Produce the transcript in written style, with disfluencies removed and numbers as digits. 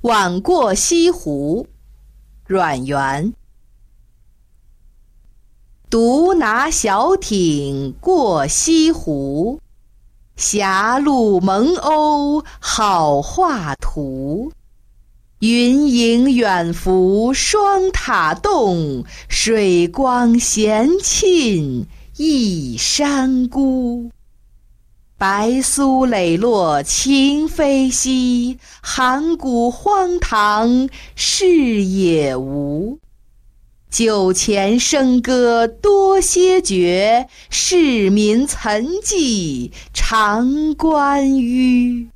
晚过西湖，阮元。独拿小艇过西湖，狭路蒙鸥好画图。云影远浮双塔洞，水光闲沁一山孤。白苏磊落晴飞稀，函谷荒唐事也无。酒前笙歌多些绝，市民岑记长关纡。